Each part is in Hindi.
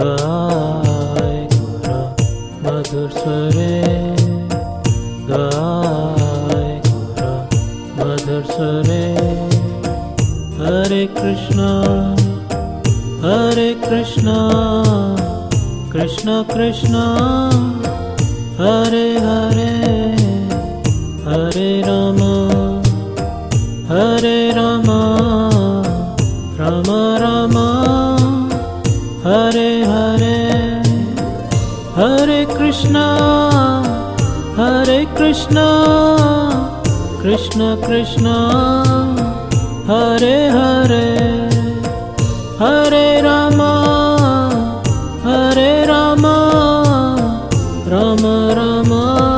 गाय गुर मधुर स्वरे, गाय गुर मधुर स्वरे। हरे कृष्णा कृष्णा कृष्णा हरे हरे, हरे राम राम राम हरे हरे। हरे कृष्णा कृष्णा कृष्णा हरे हरे, हरे राम राम राम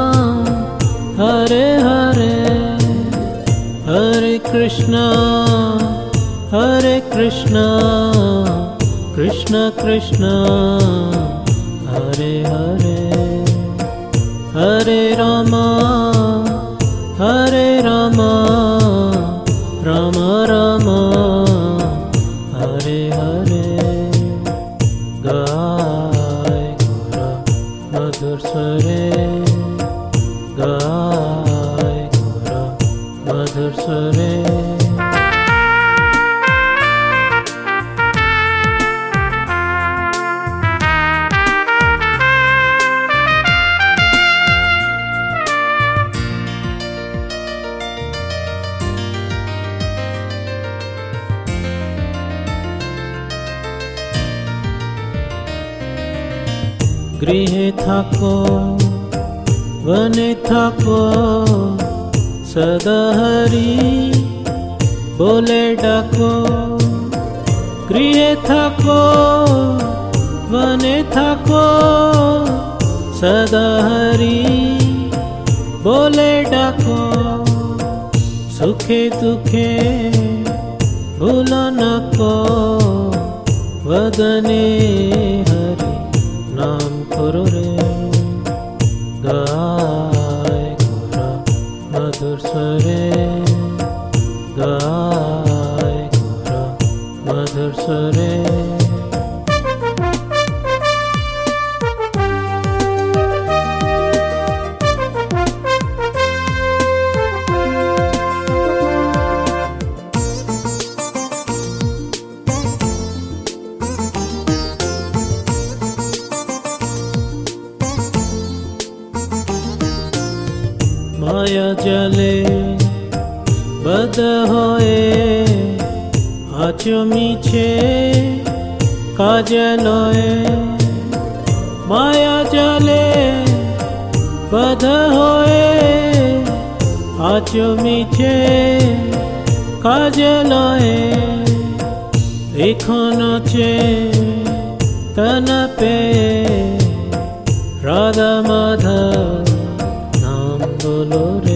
हरे हरे। हरे कृष्णा कृष्णा कृष्णा हरे हरे, हरे राम राम राम हरे हरे। गाय गुर मधुर स्वरे, गाय गुर मधुर स्वरे। गृहे थाको वने थाको सदा हरि बोले डाको। गृहे थाको वने थाको सदा हरि बोले डाको। सुखे दुखे भूला नको, वदने हरि नाम करो रे। गाय गुर मधुर स्वरे, गाय गुर मधुर स्वरे। माया जले बद होए, आचो मीछे काजे लोए। माया जले बद होए, आचो मीछे काजे लोए। एखन चे तन पे राधा माधव बोलो रे।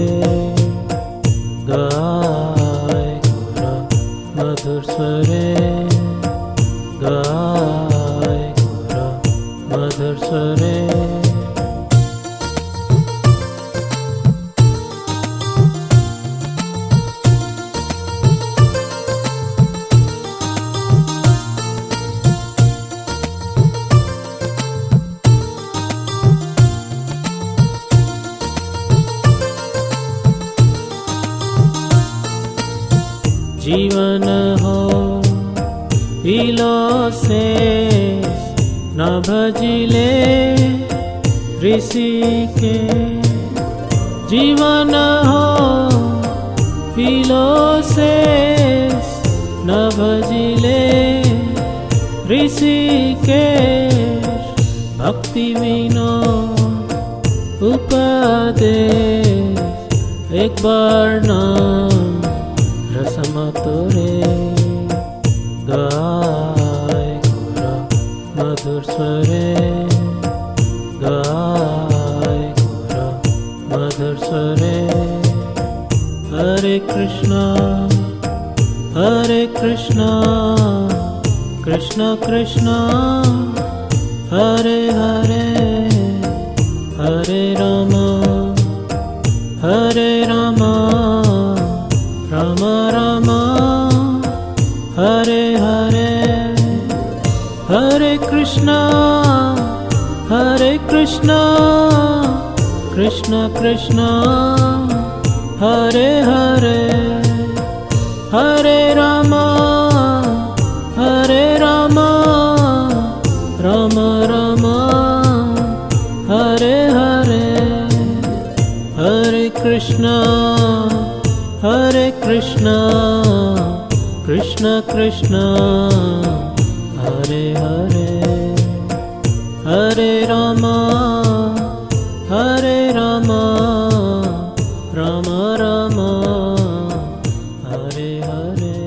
गाय गुर मधुर स्वरे, गाय गुर मधुर स्वरे। जीवन हो हिलो से न भजिले ऋषि के। जीवन हो हिलो से न भजिले ऋषि के। भक्ति विनो उपदेश एक बार नाम रसमतोरे। गाय गुर मधुर स्वरे, गाय गुर मधुर स्वरे। हरे कृष्णा कृष्णा कृष्णा हरे हरे, हरे Ram Ram Ram Hare Hare. Hare Krishna, Krishna Krishna, Hare Hare, Hare Rama, Rama Rama, Hare Hare, Hare Krishna, Krishna Krishna, Hare Hare, Hare Rama, Rama Rama, Hare Hare.